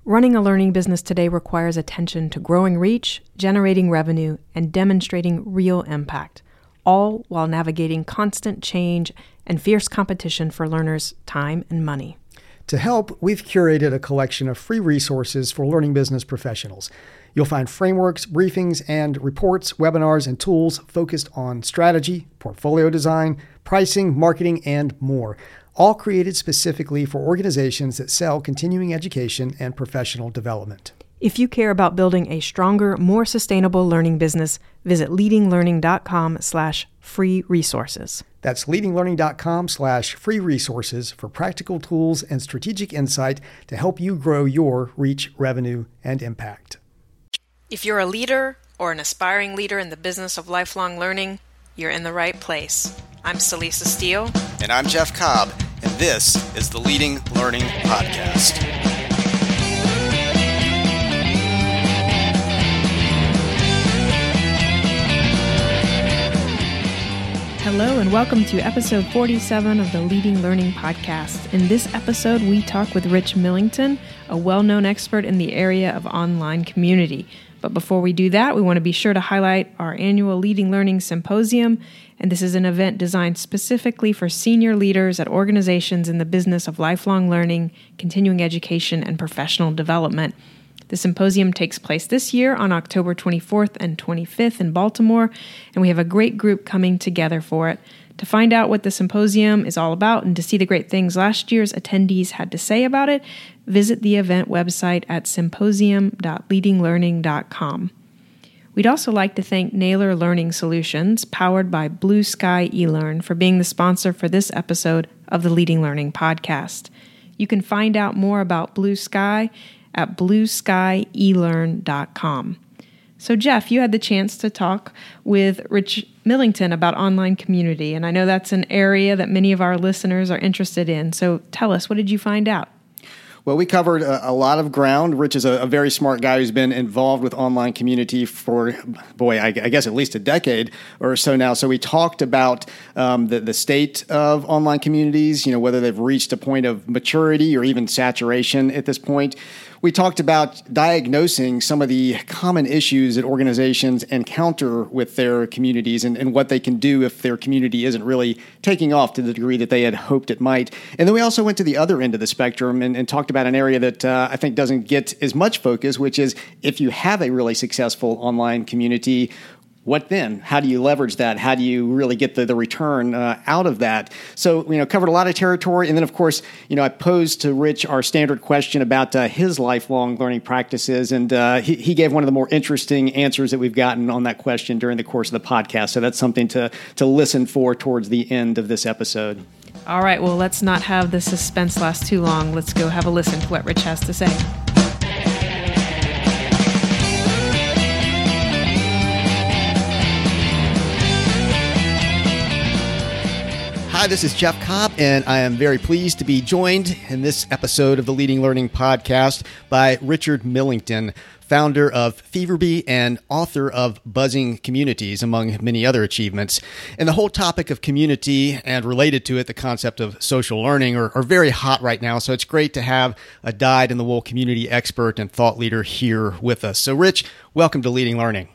Running a learning business today requires attention to growing reach, generating revenue, and demonstrating real impact, all while navigating constant change and fierce competition for learners' time and money. To help, we've curated a collection of free resources for learning business professionals. You'll find frameworks, briefings, and reports, webinars, and tools focused on strategy, portfolio design, pricing, marketing, and more, all created specifically for organizations that sell continuing education and professional development. If you care about building a stronger, more sustainable learning business, visit leadinglearning.com/free resources. That's leadinglearning.com/free resources for practical tools and strategic insight to help you grow your reach, revenue, and impact. If you're a leader or an aspiring leader in the business of lifelong learning, you're in the right place. I'm Celisa Steele. And I'm Jeff Cobb, and this is the Leading Learning Podcast. Hello and welcome to episode 47 of the Leading Learning Podcast. In this episode, we talk with Rich Millington, a well-known expert in the area of online community. But before we do that, we want to be sure to highlight our annual Leading Learning Symposium, and this is an event designed specifically for senior leaders at organizations in the business of lifelong learning, continuing education, and professional development. The symposium takes place this year on October 24th and 25th in Baltimore, and we have a great group coming together for it. To find out what the symposium is all about and to see the great things last year's attendees had to say about it, visit the event website at symposium.leadinglearning.com. We'd also like to thank Naylor Learning Solutions, powered by Blue Sky eLearn, for being the sponsor for this episode of the Leading Learning Podcast. You can find out more about Blue Sky at blueskyelearn.com. So Jeff, you had the chance to talk with Rich Millington about online community, and I know that's an area that many of our listeners are interested in. So tell us, what did you find out? Well, we covered a lot of ground. Rich is a very smart guy who's been involved with online community for, I guess at least a decade or so now. So we talked about the state of online communities, whether they've reached a point of maturity or even saturation at this point. We talked about diagnosing some of the common issues that organizations encounter with their communities and what they can do if their community isn't really taking off to the degree that they had hoped it might. And then we also went to the other end of the spectrum and talked about an area that I think doesn't get as much focus, which is if you have a really successful online community, what then? How do you leverage that? How do you really get the return out of that? So, covered a lot of territory. And then, of course, I posed to Rich our standard question about his lifelong learning practices. And he gave one of the more interesting answers that we've gotten on that question during the course of the podcast. So that's something to listen for towards the end of this episode. All right. Well, let's not have the suspense last too long. Let's go have a listen to what Rich has to say. Hi, this is Jeff Cobb, and I am very pleased to be joined in this episode of the Leading Learning Podcast by Richard Millington, founder of Feverbee and author of Buzzing Communities, among many other achievements. And the whole topic of community and related to it, the concept of social learning, are very hot right now. So it's great to have a dyed-in-the-wool community expert and thought leader here with us. So Rich, welcome to Leading Learning.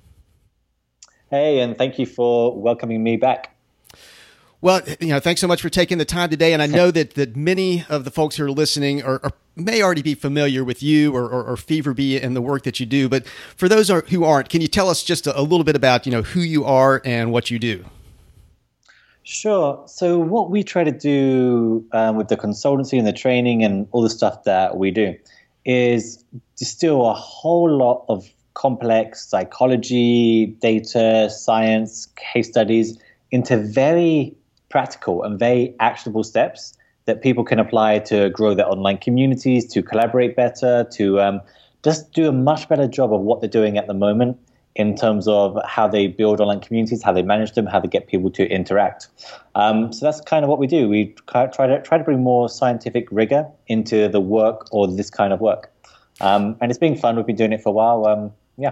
Hey, and thank you for welcoming me back. Well, thanks so much for taking the time today. And I know that many of the folks who are listening may already be familiar with you or Feverbee and the work that you do. But for those who aren't, can you tell us just a little bit about, who you are and what you do? Sure. So what we try to do with the consultancy and the training and all the stuff that we do is distill a whole lot of complex psychology, data, science, case studies into very practical and very actionable steps that people can apply to grow their online communities, to collaborate better, to just do a much better job of what they're doing at the moment in terms of how they build online communities, how they manage them, how they get people to interact. So that's kind of what we do. We try to bring more scientific rigor into the work or this kind of work. And it's been fun. We've been doing it for a while.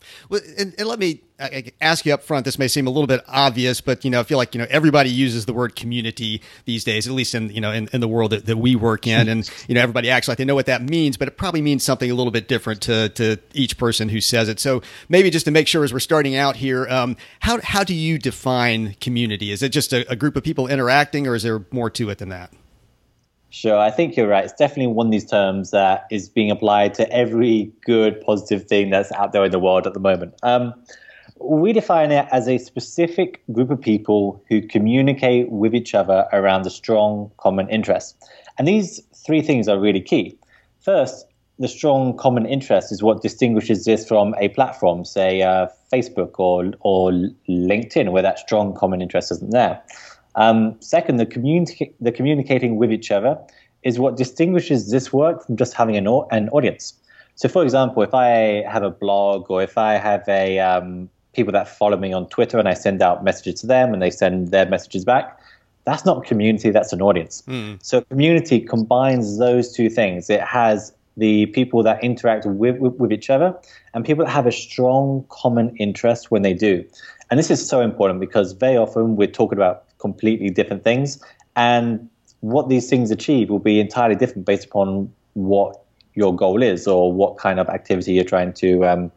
Well, and let me ask you up front, this may seem a little bit obvious, but, I feel like, everybody uses the word community these days, at least in, in the world that we work in. And, everybody acts like they know what that means, but it probably means something a little bit different to each person who says it. So maybe just to make sure as we're starting out here, how do you define community? Is it just a group of people interacting, or is there more to it than that? Sure, I think you're right. It's definitely one of these terms that is being applied to every good, positive thing that's out there in the world at the moment. We define it as a specific group of people who communicate with each other around a strong common interest. And these three things are really key. First, the strong common interest is what distinguishes this from a platform, say Facebook or LinkedIn, where that strong common interest isn't there. Second, the communicating with each other is what distinguishes this work from just having an audience. So, for example, if I have a blog, or if I have people that follow me on Twitter and I send out messages to them and they send their messages back, that's not community, that's an audience. So community combines those two things. It has the people that interact with each other and people that have a strong common interest when they do. And this is so important because very often we're talking about completely different things, and what these things achieve will be entirely different based upon what your goal is or what kind of activity you're trying to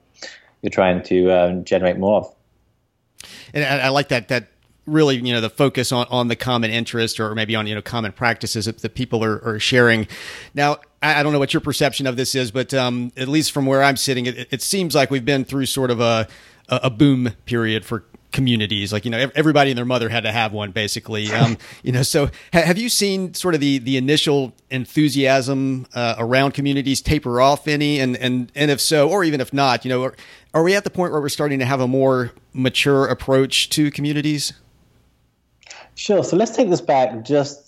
generate more of. And I like that really, the focus on the common interest, or maybe on, common practices that people are sharing. Now, I don't know what your perception of this is, but at least from where I'm sitting, it seems like we've been through sort of a boom period for communities. Like, everybody and their mother had to have one, basically. So have you seen sort of the initial enthusiasm around communities taper off any? And if so, or even if not, are we at the point where we're starting to have a more mature approach to communities? Sure. So let's take this back just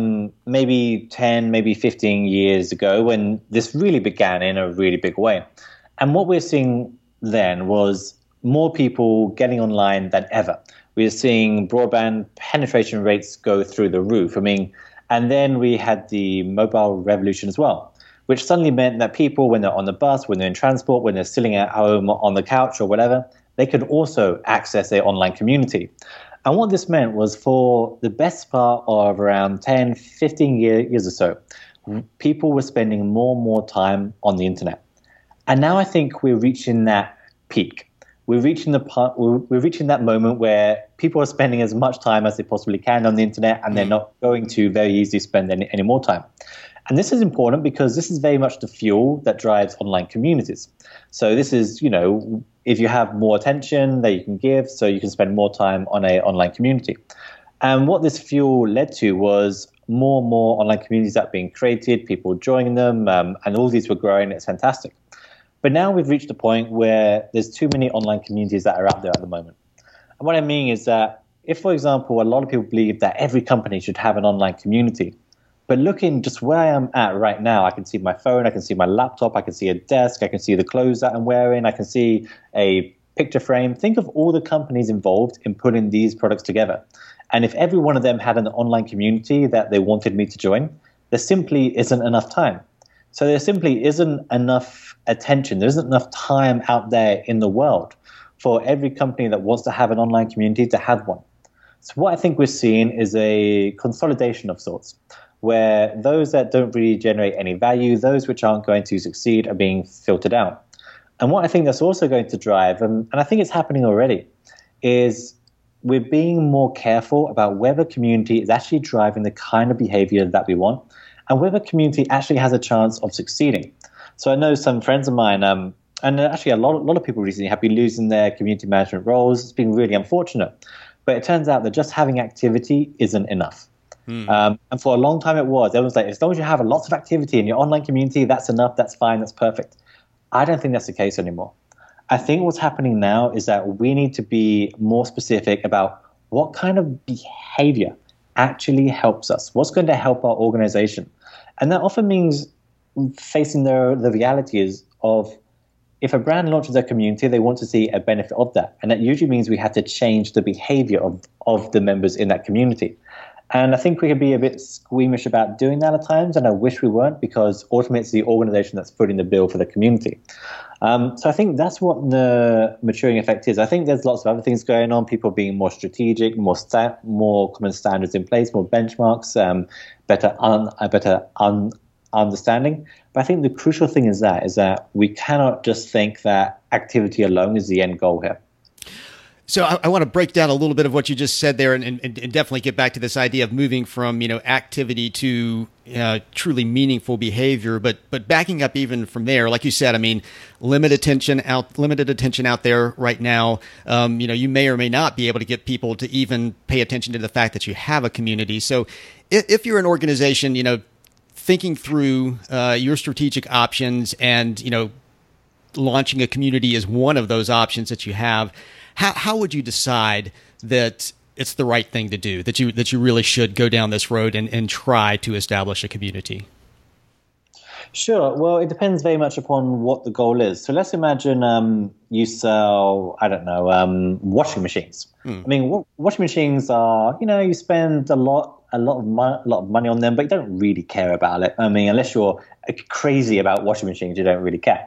maybe 10, maybe 15 years ago, when this really began in a really big way. And what we're seeing then was more people getting online than ever. We're seeing broadband penetration rates go through the roof. And then we had the mobile revolution as well, which suddenly meant that people, when they're on the bus, when they're in transport, when they're sitting at home on the couch or whatever, they could also access their online community. And what this meant was, for the best part of around 10, 15 years or so, people were spending more and more time on the internet. And now I think we're reaching that peak. We're reaching that moment where people are spending as much time as they possibly can on the internet, and they're not going to very easily spend any more time. And this is important because this is very much the fuel that drives online communities. So this is, if you have more attention that you can give, so you can spend more time on an online community. And what this fuel led to was more and more online communities that are being created, people joining them, and all these were growing. It's fantastic. But now we've reached a point where there's too many online communities that are out there at the moment. And what I mean is that if, for example, a lot of people believe that every company should have an online community, but looking just where I am at right now, I can see my phone, I can see my laptop, I can see a desk, I can see the clothes that I'm wearing, I can see a picture frame. Think of all the companies involved in putting these products together. And if every one of them had an online community that they wanted me to join, there simply isn't enough time. So there simply isn't enough attention. There isn't enough time out there in the world for every company that wants to have an online community to have one. So what I think we're seeing is a consolidation of sorts, where those that don't really generate any value, those which aren't going to succeed, are being filtered out. And what I think that's also going to drive, and I think it's happening already, is we're being more careful about whether community is actually driving the kind of behavior that we want, and whether community actually has a chance of succeeding. So I know some friends of mine, and actually a lot of people recently have been losing their community management roles. It's been really unfortunate. But it turns out that just having activity isn't enough. And for a long time it was. Everyone's like, as long as you have lots of activity in your online community, that's enough, that's fine, that's perfect. I don't think that's the case anymore. I think what's happening now is that we need to be more specific about what kind of behavior actually helps us, what's going to help our organization. And that often means facing the reality of, if a brand launches their community, they want to see a benefit of that. And that usually means we have to change the behavior of the members in that community. And I think we can be a bit squeamish about doing that at times, and I wish we weren't, because ultimately it's the organization that's footing the bill for the community. So I think that's what the maturing effect is. I think there's lots of other things going on, people being more strategic, more common standards in place, more benchmarks, better understanding. But I think the crucial thing is that we cannot just think that activity alone is the end goal here. So I want to break down a little bit of what you just said there, and definitely get back to this idea of moving from activity to truly meaningful behavior. But backing up even from there, like you said, I mean, limited attention out there right now. You may or may not be able to get people to even pay attention to the fact that you have a community. So if you're an organization, thinking through your strategic options and launching a community is one of those options that you have. How would you decide that it's the right thing to do, that you really should go down this road and try to establish a community? Sure. Well, it depends very much upon what the goal is. So let's imagine you sell, washing machines. I mean, washing machines are, you spend a lot of money on them, but you don't really care about it. I mean, unless you're crazy about washing machines, you don't really care.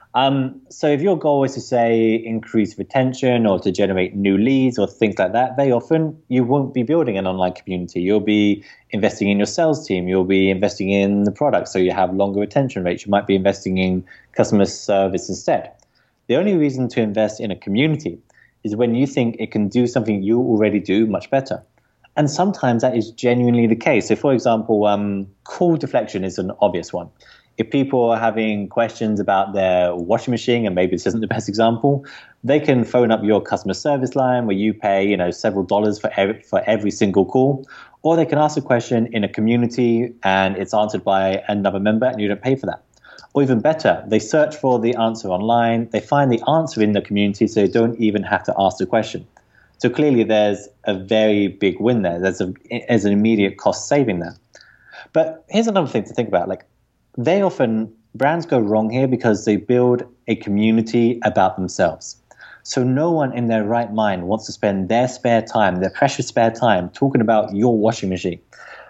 So if your goal is to, say, increase retention or to generate new leads or things like that, very often you won't be building an online community. You'll be investing in your sales team. You'll be investing in the product, so you have longer retention rates. You might be investing in customer service instead. The only reason to invest in a community is when you think it can do something you already do much better. And sometimes that is genuinely the case. So, for example, call deflection is an obvious one. If people are having questions about their washing machine, and maybe this isn't the best example, they can phone up your customer service line where you pay, several dollars for every single call, or they can ask a question in a community and it's answered by another member and you don't pay for that. Or even better, they search for the answer online, they find the answer in the community, so they don't even have to ask the question. So clearly there's a very big win there. There's an immediate cost saving there. But here's another thing to think about. Very often, brands go wrong here because they build a community about themselves. So no one in their right mind wants to spend their spare time, their precious spare time, talking about your washing machine.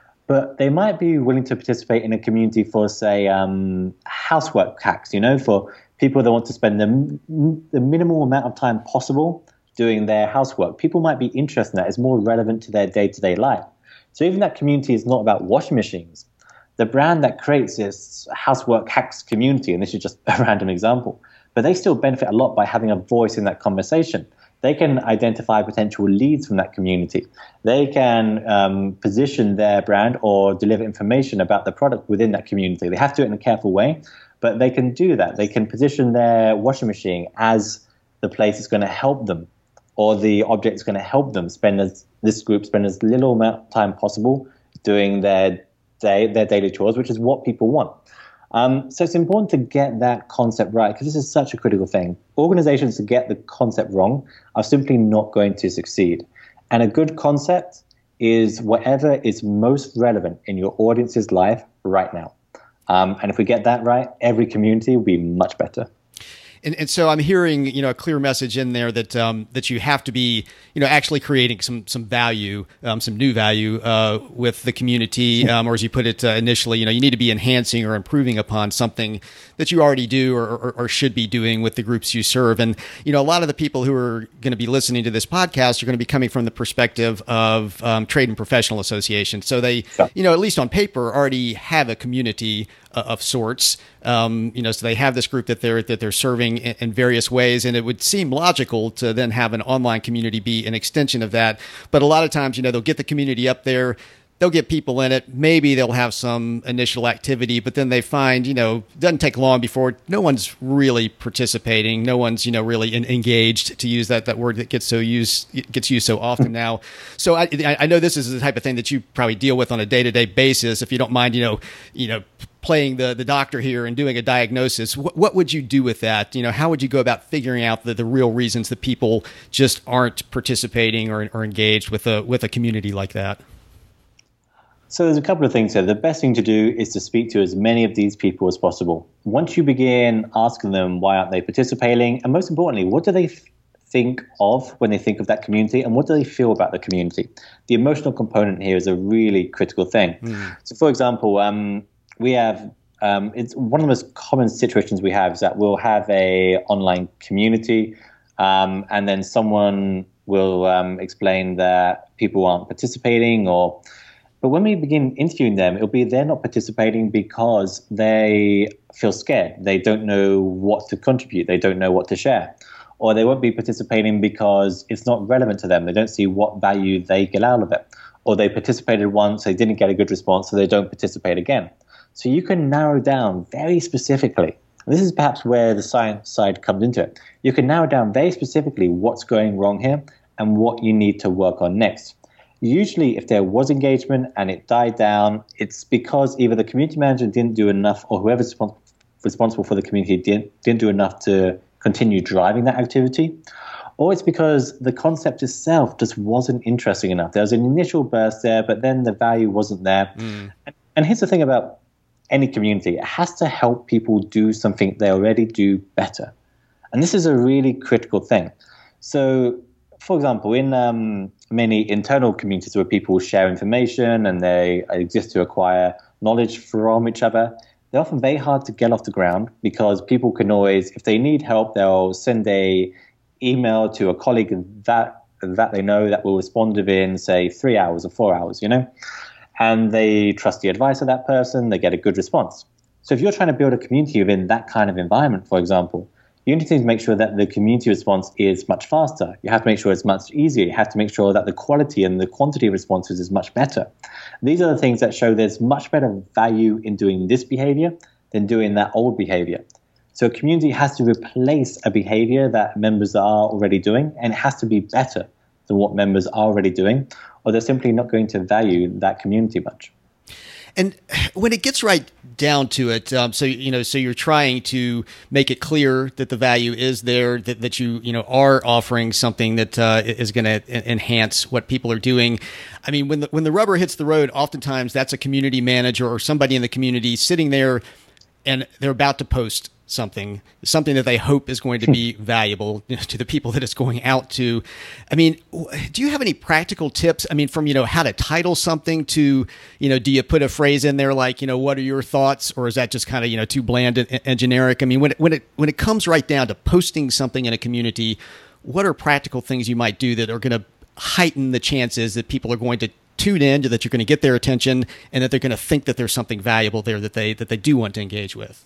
But they might be willing to participate in a community for, say, housework hacks, for people that want to spend the minimal amount of time possible doing their housework. People might be interested in that. It's more relevant to their day-to-day life. So even that community is not about washing machines. The brand that creates this housework hacks community, and this is just a random example, but they still benefit a lot by having a voice in that conversation. They can identify potential leads from that community. They can position their brand or deliver information about the product within that community. They have to do it in a careful way, but they can do that. They can position their washing machine as the place that's going to help them, or the object is going to help them spend as little amount of time possible doing their daily chores, which is what people want. So it's important to get that concept right, because this is such a critical thing. Organizations that get the concept wrong are simply not going to succeed. And a good concept is whatever is most relevant in your audience's life right now. And if we get that right, every community will be much better. And so I'm hearing, a clear message in there that that you have to be, actually creating some value, some new value with the community, or as you put it initially, you need to be enhancing or improving upon something that you already do or should be doing with the groups you serve. And a lot of the people who are going to be listening to this podcast are going to be coming from the perspective of trade and professional associations. So they, at least on paper, already have a community of sorts. So they have this group that they're serving in various ways, and it would seem logical to then have an online community be an extension of that. But a lot of times, they'll get the community up there, they'll get people in it, maybe they'll have some initial activity, but then they find, it doesn't take long before no one's really participating, no one's, really engaged, to use that word that gets used so often now. So I know this is the type of thing that you probably deal with on a day-to-day basis. If you don't mind, playing the doctor here and doing a diagnosis, what would you do with that? How would you go about figuring out the real reasons that people just aren't participating or engaged with a community like that? So there's a couple of things here. The best thing to do is to speak to as many of these people as possible. Once you begin asking them why aren't they participating, and most importantly, what do they think of when they think of that community, and what do they feel about the community? The emotional component here is a really critical thing. So, for example, we have it's one of the most common situations we have is that we'll have a online community, and then someone will explain that people aren't participating, but when we begin interviewing them, it'll be they're not participating because they feel scared. They don't know what to contribute. They don't know what to share. Or they won't be participating because it's not relevant to them. They don't see what value they get out of it. Or they participated once, they didn't get a good response, so they don't participate again. So you can narrow down very specifically. And this is perhaps where the science side comes into it. You can narrow down very specifically what's going wrong here and what you need to work on next. Usually, if there was engagement and it died down, it's because either the community manager didn't do enough, or whoever's responsible for the community didn't do enough to continue driving that activity, or it's because the concept itself just wasn't interesting enough. There was an initial burst there, but then the value wasn't there. And here's the thing about any community. It has to help people do something they already do better. And this is a really critical thing. So, for example, in many internal communities where people share information and they exist to acquire knowledge from each other, they're often very hard to get off the ground because people can always, if they need help, they'll send a email to a colleague that they know that will respond within, say, 3 hours or 4 hours, and they trust the advice of that person, they get a good response. So if you're trying to build a community within that kind of environment, for example, you need to make sure that the community response is much faster. You have to make sure it's much easier. You have to make sure that the quality and the quantity of responses is much better. These are the things that show there's much better value in doing this behavior than doing that old behavior. So a community has to replace a behavior that members are already doing, and it has to be better than what members are already doing, or they're simply not going to value that community much. And when it gets right down to it, so you're trying to make it clear that the value is there, that you are offering something that is going to enhance what people are doing. I mean, when the rubber hits the road, oftentimes that's a community manager or somebody in the community sitting there, and they're about to post something that they hope is going to be valuable to the people that it's going out to. I mean, do you have any practical tips? I mean, from, how to title something to, do you put a phrase in there like, what are your thoughts? Or is that just kind of, too bland and generic? I mean, when it comes right down to posting something in a community, what are practical things you might do that are going to heighten the chances that people are going to tune in, that you're going to get their attention, and that they're going to think that there's something valuable there that they do want to engage with?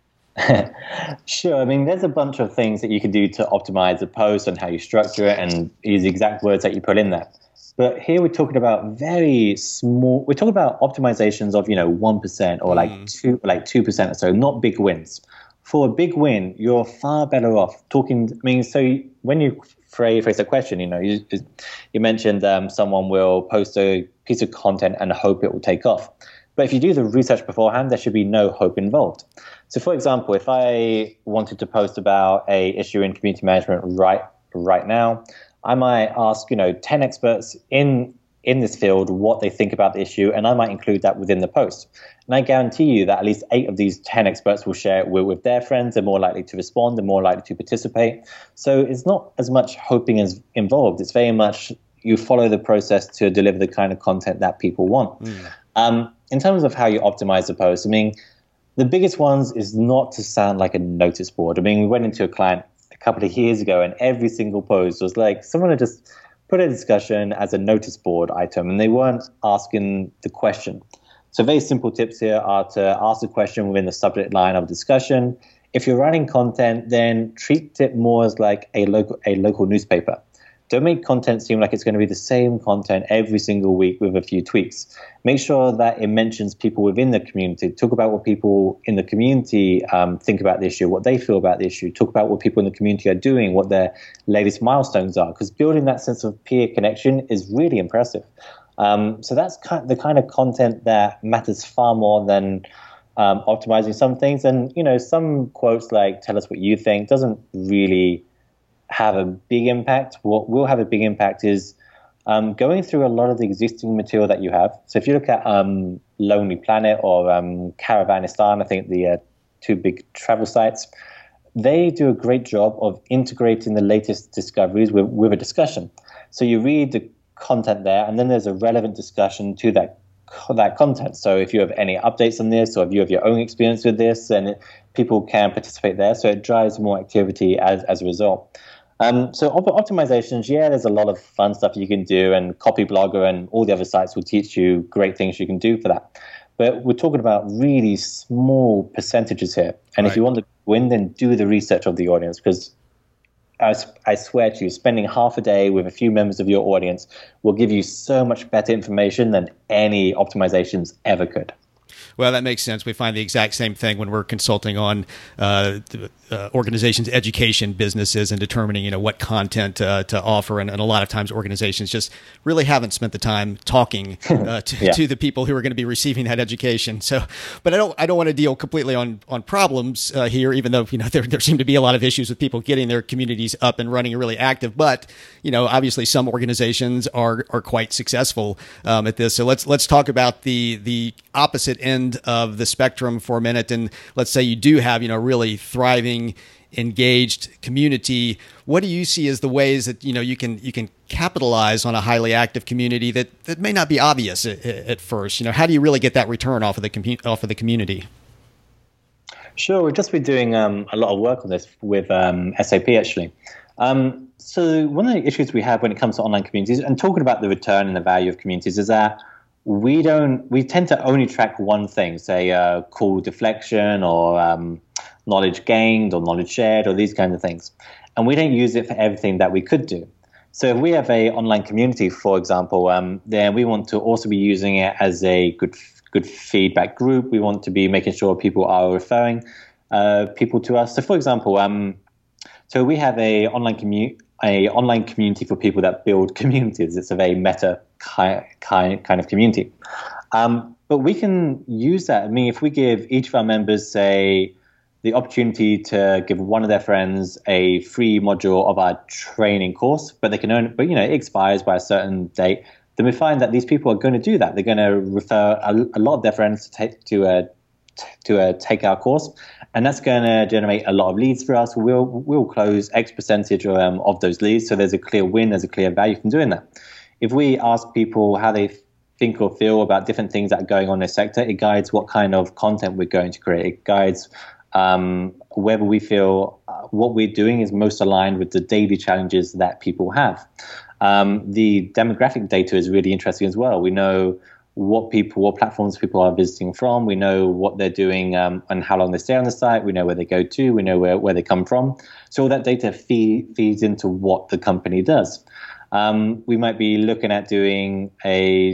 Sure. I mean, there's a bunch of things that you can do to optimize a post and how you structure it and use the exact words that you put in there. But here we're talking about very small, we're talking about optimizations of, 1% or like 2% or so, not big wins. For a big win, you're far better off talking. I mean, so when you phrase a question, you mentioned someone will post a piece of content and hope it will take off. But if you do the research beforehand, there should be no hope involved. So, for example, if I wanted to post about a issue in community management right now, I might ask, 10 experts in this field what they think about the issue, and I might include that within the post. And I guarantee you that at least 8 of these 10 experts will share it with their friends. They're more likely to respond. They're more likely to participate. So it's not as much hoping as involved. It's very much you follow the process to deliver the kind of content that people want. In terms of how you optimize the post, I mean, the biggest ones is not to sound like a notice board. I mean, we went into a client a couple of years ago, and every single post was like someone had just put a discussion as a notice board item, and they weren't asking the question. So very simple tips here are to ask the question within the subject line of discussion. If you're writing content, then treat it more as like a local newspaper. Don't make content seem like it's going to be the same content every single week with a few tweaks. Make sure that it mentions people within the community. Talk about what people in the community think about the issue, what they feel about the issue. Talk about what people in the community are doing, what their latest milestones are. Because building that sense of peer connection is really impressive. So that's the kind of content that matters far more than optimizing some things. And, some quotes like, tell us what you think, doesn't really have a big impact. What will have a big impact is going through a lot of the existing material that you have. So if you look at Lonely Planet or Caravanistan, I think the 2 big travel sites, they do a great job of integrating the latest discoveries with a discussion. So you read the content there, and then there's a relevant discussion to that content. So if you have any updates on this, or if you have your own experience with this, then people can participate there. So it drives more activity as a result. So optimizations, there's a lot of fun stuff you can do, and Copyblogger and all the other sites will teach you great things you can do for that. But we're talking about really small percentages here. And If you want to win, then do the research of the audience, because I swear to you, spending half a day with a few members of your audience will give you so much better information than any optimizations ever could. Well, that makes sense. We find the exact same thing when we're consulting on organizations' education businesses and determining, what content to offer. And a lot of times organizations just really haven't spent the time talking to the people who are going to be receiving that education. So, but I don't want to deal completely on problems here, even though, there seem to be a lot of issues with people getting their communities up and running and really active. But, obviously some organizations are quite successful at this. So let's talk about the opposite end of the spectrum for a minute. And let's say you do have, really thriving, engaged community. What do you see as the ways that, you can capitalize on a highly active community that may not be obvious at first? How do you really get that return off of the community? Sure. We've just been doing a lot of work on this with SAP, actually. So one of the issues we have when it comes to online communities, and talking about the return and the value of communities, is that we tend to only track one thing, say call deflection or knowledge gained or knowledge shared or these kinds of things. And we don't use it for everything that we could do. So if we have a online community, for example, then we want to also be using it as a good feedback group. We want to be making sure people are referring people to us. So for example, so we have a online community for people that build communities. It's a very meta kind of community. But we can use that. I mean, if we give each of our members, say, the opportunity to give one of their friends a free module of our training course, but it expires by a certain date, then we find that these people are going to do that. They're going to refer a lot of their friends to take our course, and that's going to generate a lot of leads for us. We'll close X percentage of those leads, so there's a clear win, there's a clear value from doing that. If we ask people how they think or feel about different things that are going on in their sector, it guides what kind of content we're going to create. It guides whether we feel what we're doing is most aligned with the daily challenges that people have. The demographic data is really interesting as well. We know what platforms people are visiting from. We know what they're doing and how long they stay on the site. We know where they go to. We know where they come from. So all that data feeds into what the company does. We might be looking at doing a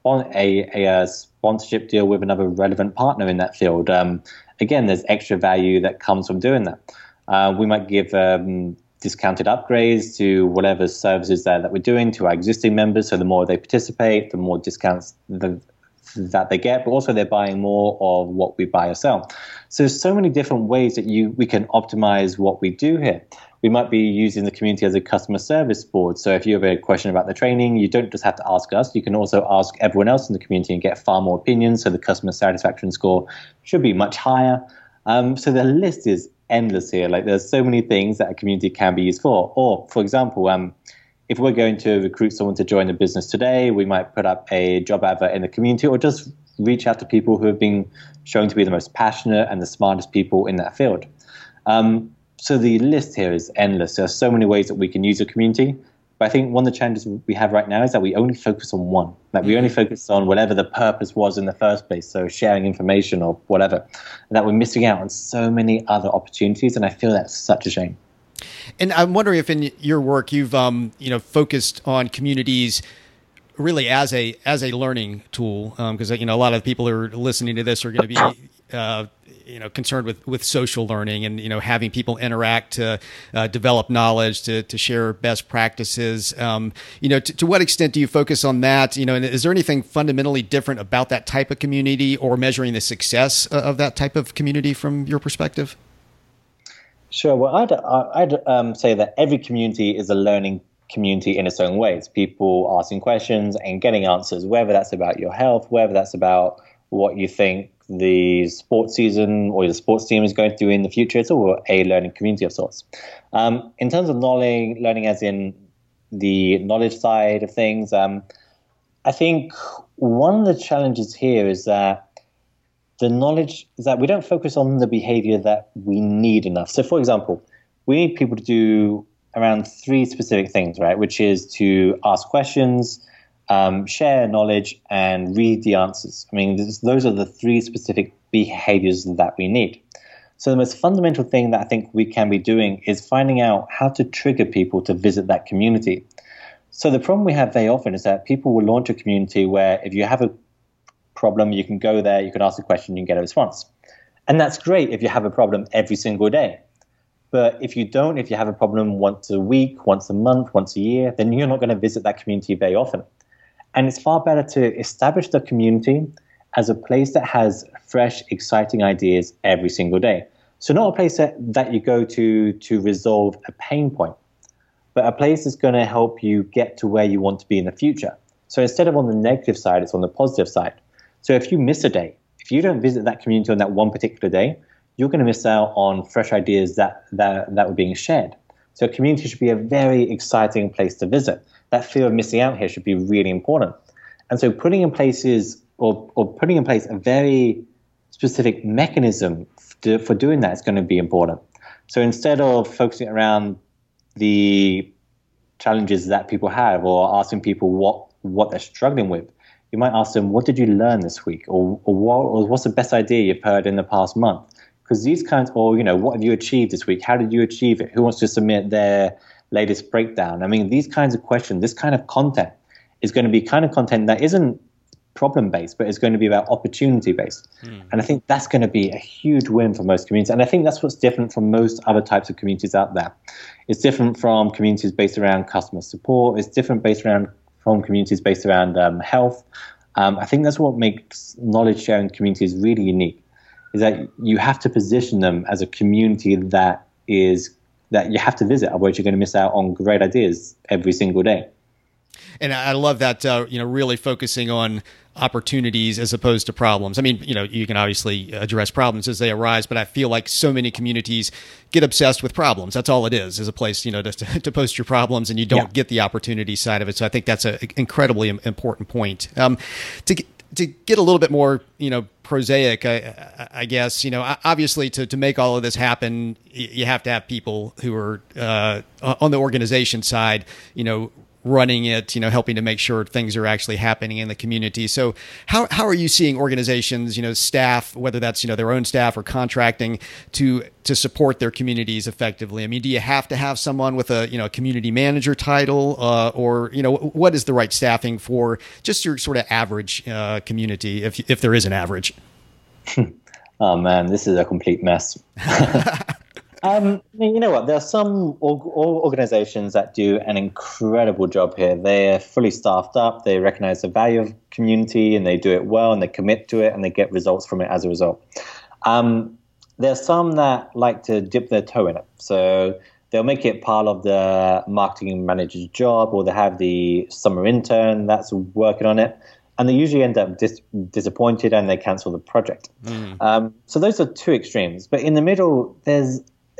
sponsorship deal with another relevant partner in that field. Again, there's extra value that comes from doing that. We might give discounted upgrades to whatever services that we're doing to our existing members. So the more they participate, the more discounts that they get, but also they're buying more of what we buy or sell. So there's so many different ways that we can optimize what we do here. We might be using the community as a customer service board. So if you have a question about the training, you don't just have to ask us. You can also ask everyone else in the community and get far more opinions. So the customer satisfaction score should be much higher. So the list is endless here. Like, there's so many things that a community can be used for. Or, for example, if we're going to recruit someone to join the business today, we might put up a job advert in the community, or just reach out to people who have been shown to be the most passionate and the smartest people in that field. So the list here is endless. There are so many ways that we can use a community. But I think one of the challenges we have right now is that we only focus on one. Like, we only focus on whatever the purpose was in the first place, so sharing information or whatever, and that we're missing out on so many other opportunities, and I feel that's such a shame. And I'm wondering if in your work you've focused on communities really as a learning tool, because a lot of people who are listening to this are going to be concerned with social learning and having people interact to develop knowledge, to share best practices. To what extent do you focus on that? And is there anything fundamentally different about that type of community, or measuring the success of that type of community from your perspective? Sure. Well, I'd say that every community is a learning community in its own ways. People asking questions and getting answers, whether that's about your health, whether that's about what you think the sports season or the sports team is going through in the future. It's all a learning community of sorts. In terms of learning as in the knowledge side of things, I think one of the challenges here is that the knowledge is that we don't focus on the behavior that we need enough. So, for example, we need people to do around 3 specific things, right? Which is to ask questions, share knowledge, and read the answers. I mean, those are the 3 specific behaviors that we need. So the most fundamental thing that I think we can be doing is finding out how to trigger people to visit that community. So the problem we have very often is that people will launch a community where if you have a problem, you can go there, you can ask a question, you can get a response. And that's great if you have a problem every single day. But if you don't, if you have a problem once a week, once a month, once a year, then you're not going to visit that community very often. And it's far better to establish the community as a place that has fresh, exciting ideas every single day. So not a place that you go to resolve a pain point, but a place that's going to help you get to where you want to be in the future. So instead of on the negative side, it's on the positive side. So if you miss a day, if you don't visit that community on that one particular day, you're going to miss out on fresh ideas that were being shared. So a community should be a very exciting place to visit. That fear of missing out here should be really important. And so putting in places or putting in place a very specific mechanism for doing that is going to be important. So instead of focusing around the challenges that people have or asking people what they're struggling with, you might ask them, what did you learn this week? Or what's the best idea you've heard in the past month? Because these kinds, or, what have you achieved this week? How did you achieve it? Who wants to submit their latest breakdown? I mean, these kinds of questions, this kind of content is going to be kind of content that isn't problem-based, but it's going to be about opportunity-based. And I think that's going to be a huge win for most communities. And I think that's what's different from most other types of communities out there. It's different from communities based around customer support. It's different from communities based around health. I think that's what makes knowledge-sharing communities really unique, is that you have to position them as a community that you have to visit, otherwise you're going to miss out on great ideas every single day. And I love that, really focusing on opportunities as opposed to problems. I mean, you can obviously address problems as they arise, but I feel like so many communities get obsessed with problems. That's all it is a place, to post your problems, and you don't get the opportunity side of it. So I think that's an incredibly important point. To get a little bit more, prosaic, I guess, obviously to make all of this happen, you have to have people who are on the organization side, running it, helping to make sure things are actually happening in the community. So how are you seeing organizations, staff, whether that's, their own staff or contracting to support their communities effectively? I mean, do you have to have someone with a, community manager title, or, what is the right staffing for just your sort of average community, if there is an average? Oh man, this is a complete mess. You know what? There are some organizations that do an incredible job here. They're fully staffed up. They recognize the value of community, and they do it well, and they commit to it, and they get results from it as a result. There are some that like to dip their toe in it. So they'll make it part of the marketing manager's job, or they have the summer intern that's working on it. And they usually end up disappointed, and they cancel the project. So those are 2 extremes. But in the middle, there's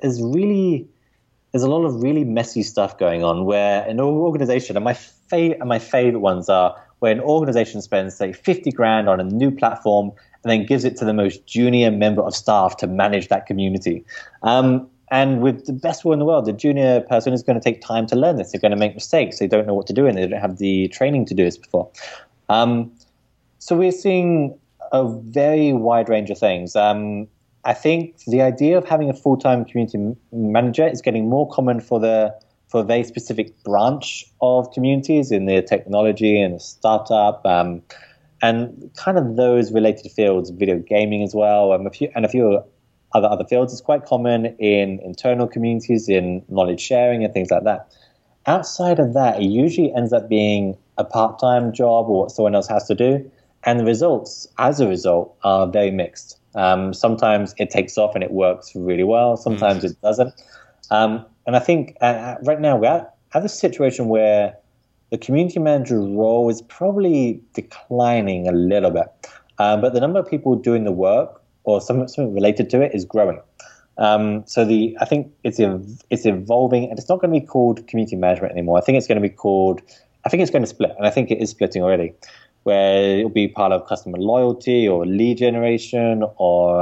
a lot of really messy stuff going on, where an organization, and my favorite ones are where an organization spends, say, $50,000 on a new platform and then gives it to the most junior member of staff to manage that community. And with the best will in the world, the junior person is going to take time to learn this. They're going to make mistakes. They don't know what to do, and they don't have the training to do this before. So we're seeing a very wide range of things. I think the idea of having a full-time community manager is getting more common for a very specific branch of communities in the technology and the startup, and kind of those related fields, video gaming as well, and a few other fields. It's quite common in internal communities, in knowledge sharing and things like that. Outside of that, it usually ends up being a part-time job or what someone else has to do, and the results, as a result, are very mixed. Sometimes it takes off and it works really well. Sometimes it doesn't. And I think right now we're at a situation where the community manager role is probably declining a little bit. but the number of people doing the work or something related to it is growing. I think it's evolving, and it's not going to be called community management anymore. I think it's going to split, and I think it is splitting already, where it'll be part of customer loyalty or lead generation or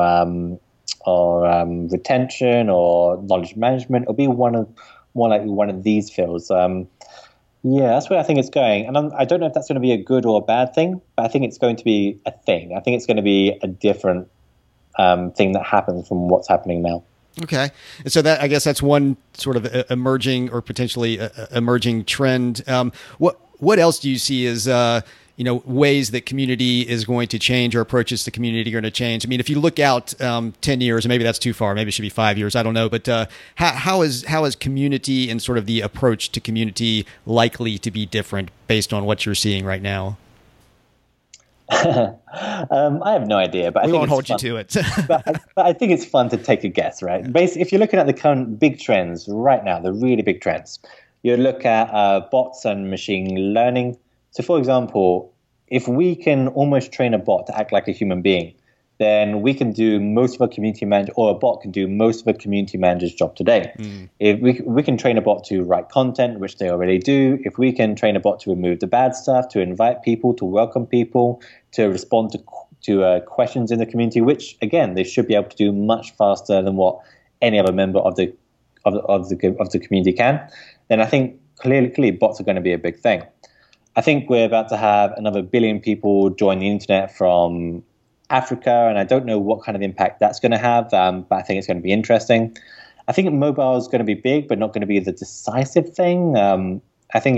retention or knowledge management. It'll be more like one of these fields. That's where I think it's going. And I don't know if that's going to be a good or a bad thing, but I think it's going to be a thing. I think it's going to be a different thing that happens from what's happening now. Okay. And so I guess that's one sort of emerging or potentially emerging trend. What else do you see as ways that community is going to change, or approaches to community are going to change? I mean, if you look out 10 years, and maybe that's too far, maybe it should be 5 years, I don't know. But how is community and sort of the approach to community likely to be different based on what you're seeing right now? I have no idea, but we won't hold you to it. but I think it's fun to take a guess, right? Basically, if you're looking at the current big trends right now, the really big trends, you look at bots and machine learning. So, for example, if we can almost train a bot to act like a human being, then we can do most of a community manager, or a bot can do most of a community manager's job today. If we can train a bot to write content, which they already do. If we can train a bot to remove the bad stuff, to invite people, to welcome people, to respond to questions in the community, which again they should be able to do much faster than what any other member of the community can, then I think clearly bots are going to be a big thing. I think we're about to have another billion people join the internet from Africa, and I don't know what kind of impact that's going to have, but I think it's going to be interesting. I think mobile is going to be big, but not going to be the decisive thing. I think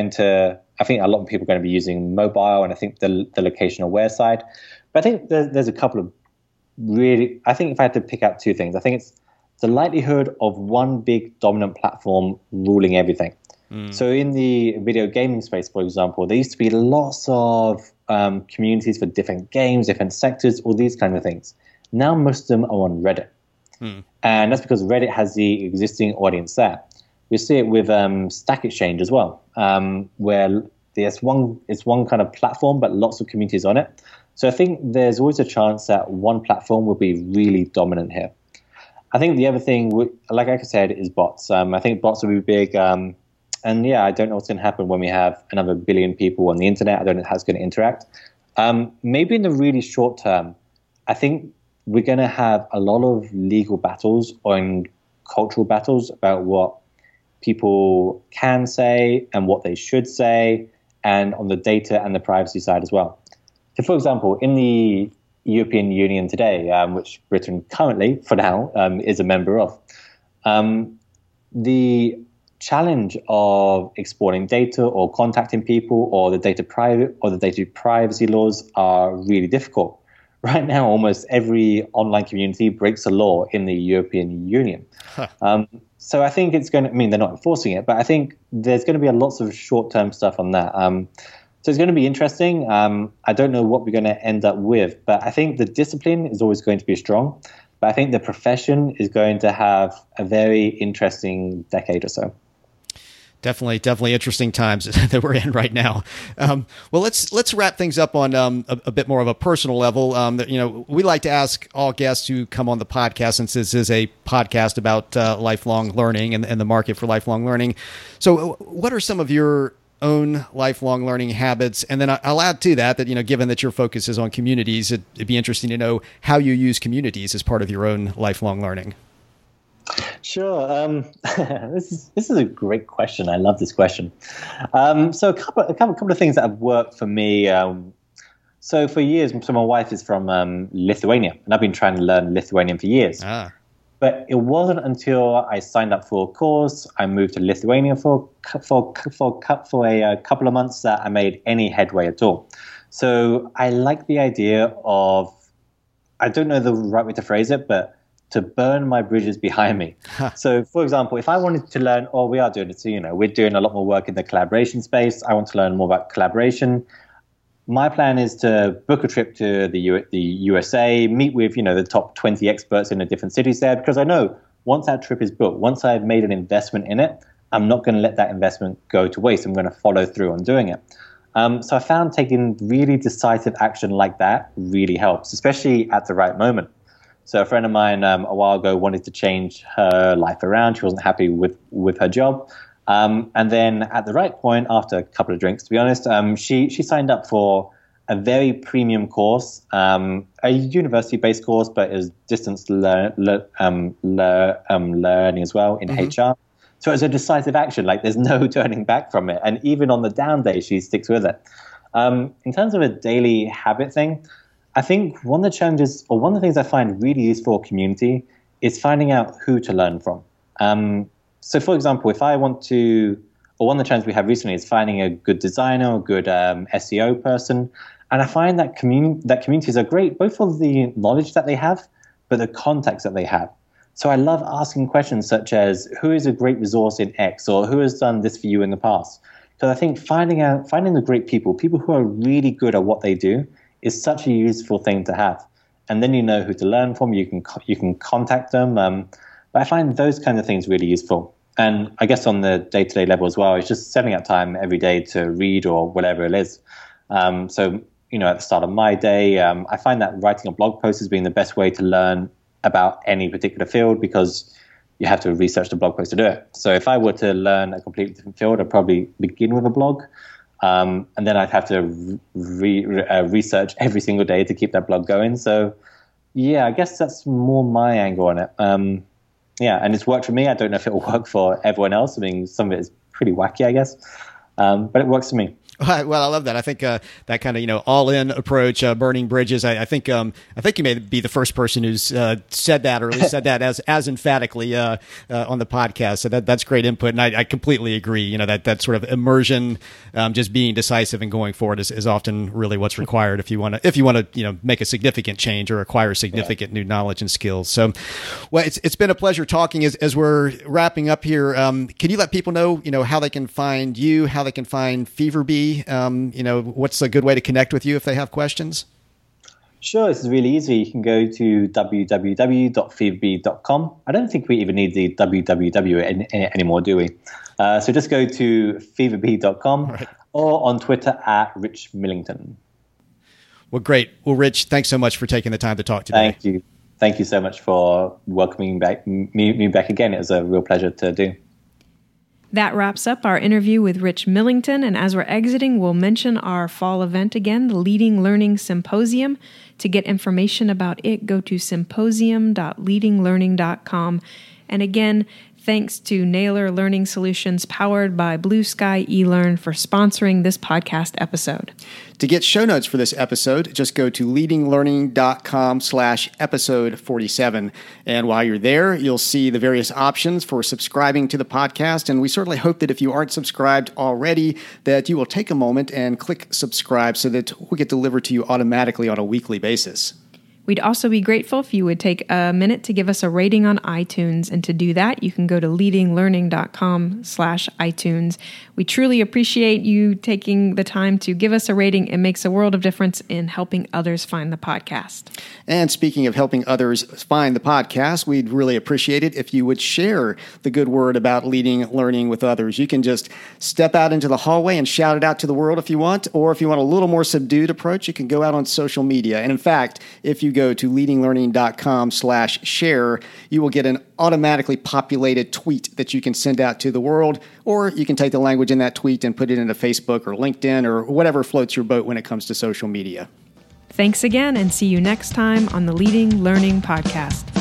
a lot of people are going to be using mobile, and I think the location aware side. But I think there's a couple of I think if I had to pick out two things, I think it's the likelihood of one big dominant platform ruling everything. So in the video gaming space, for example, there used to be lots of communities for different games, different sectors, all these kind of things. Now most of them are on Reddit. And that's because Reddit has the existing audience there. We see it with Stack Exchange as well, where it's one kind of platform, but lots of communities on it. So I think there's always a chance that one platform will be really dominant here. I think the other thing, like I said, is bots. I think bots will be big. I don't know what's going to happen when we have another billion people on the internet. I don't know how it's going to interact. Maybe in the really short term, I think we're going to have a lot of legal battles or cultural battles about what people can say and what they should say, and on the data and the privacy side as well. So, for example, in the European Union today, which Britain currently, for now, is a member of, the challenge of exporting data or contacting people or the data privacy laws are really difficult. Right now, almost every online community breaks a law in the European Union. So I think it's going to, they're not enforcing it, but I think there's going to be lots of short-term stuff on that. So it's going to be interesting. I don't know what we're going to end up with, but I think the discipline is always going to be strong. But I think the profession is going to have a very interesting decade or so. Definitely interesting times that we're in right now. Well, let's wrap things up on a bit more of a personal level. We like to ask all guests who come on the podcast, since this is a podcast about lifelong learning and the market for lifelong learning. So what are some of your own lifelong learning habits? And then I'll add to that, given that your focus is on communities, it'd be interesting to know how you use communities as part of your own lifelong learning. Sure. This is a great question. I love this question. So a couple of things that have worked for me. So for years, my wife is from Lithuania, and I've been trying to learn Lithuanian for years. But it wasn't until I signed up for a course, I moved to Lithuania for a couple of months, that I made any headway at all. So I like the idea of, I don't know the right way to phrase it, but to burn my bridges behind me. So, for example, if I wanted to learn, we are doing it. So, we're doing a lot more work in the collaboration space. I want to learn more about collaboration. My plan is to book a trip to the USA, meet with, the top 20 experts in the different cities there, because I know once that trip is booked, once I've made an investment in it, I'm not going to let that investment go to waste. I'm going to follow through on doing it. So I found taking really decisive action like that really helps, especially at the right moment. So a friend of mine a while ago wanted to change her life around. She wasn't happy with her job. And then at the right point, after a couple of drinks, to be honest, she signed up for a very premium course, a university-based course, but it was distance learning as well in HR. So it's a decisive action. Like there's no turning back from it. And even on the down day, she sticks with it. In terms of a daily habit thing, I think one of the challenges, or one of the things I find really useful for community, is finding out who to learn from. So, for example, if I want to, or one of the challenges we have recently is finding a good designer or good SEO person. And I find that communities are great, both for the knowledge that they have, but the contacts that they have. So I love asking questions such as, who is a great resource in X, or who has done this for you in the past? Because I think finding the great people who are really good at what they do, is such a useful thing to have. And then you know who to learn from, you can contact them. But I find those kinds of things really useful. And I guess on the day-to-day level as well, it's just setting up time every day to read or whatever it is. So, at the start of my day, I find that writing a blog post has been the best way to learn about any particular field, because you have to research the blog post to do it. So if I were to learn a completely different field, I'd probably begin with a blog. And then I'd have to research every single day to keep that blog going. So, I guess that's more my angle on it. And it's worked for me. I don't know if it will work for everyone else. I mean, some of it is pretty wacky, I guess. But it works for me. Well, I love that. I think that kind of all-in approach, burning bridges. I think you may be the first person who's said that, or at least said that as emphatically on the podcast. So that's great input, and I completely agree. That sort of immersion, just being decisive and going forward is often really what's required if you want to make a significant change or acquire significant new knowledge and skills. So, well, it's been a pleasure talking. As we're wrapping up here, can you let people know how they can find you, how they can find Feverbee? What's a good way to connect with you if they have questions? Sure, this is really easy. You can go to www.feverbee.com. I don't think we even need the www anymore, do we? So just go to feverbee.com, right, or on Twitter @Rich Millington. Well, great. Well, Rich, thanks so much for taking the time to talk today. Thank you. Thank you so much for welcoming me back again. It was a real pleasure to do. That wraps up our interview with Rich Millington, and as we're exiting, we'll mention our fall event again, the Leading Learning Symposium. To get information about it, go to symposium.leadinglearning.com. And again, thanks to Naylor Learning Solutions, powered by Blue Sky eLearn, for sponsoring this podcast episode. To get show notes for this episode, just go to leadinglearning.com/episode 47. And while you're there, you'll see the various options for subscribing to the podcast. And we certainly hope that if you aren't subscribed already, that you will take a moment and click subscribe so that we'll get delivered to you automatically on a weekly basis. We'd also be grateful if you would take a minute to give us a rating on iTunes. And to do that, you can go to leadinglearning.com/iTunes. We truly appreciate you taking the time to give us a rating. It makes a world of difference in helping others find the podcast. And speaking of helping others find the podcast, we'd really appreciate it if you would share the good word about Leading Learning with others. You can just step out into the hallway and shout it out to the world if you want, or if you want a little more subdued approach, you can go out on social media. And in fact, if you go to leadinglearning.com/share, you will get an automatically populated tweet that you can send out to the world, or you can take the language in that tweet and put it into Facebook or LinkedIn or whatever floats your boat when it comes to social media. Thanks again, and see you next time on the Leading Learning Podcast.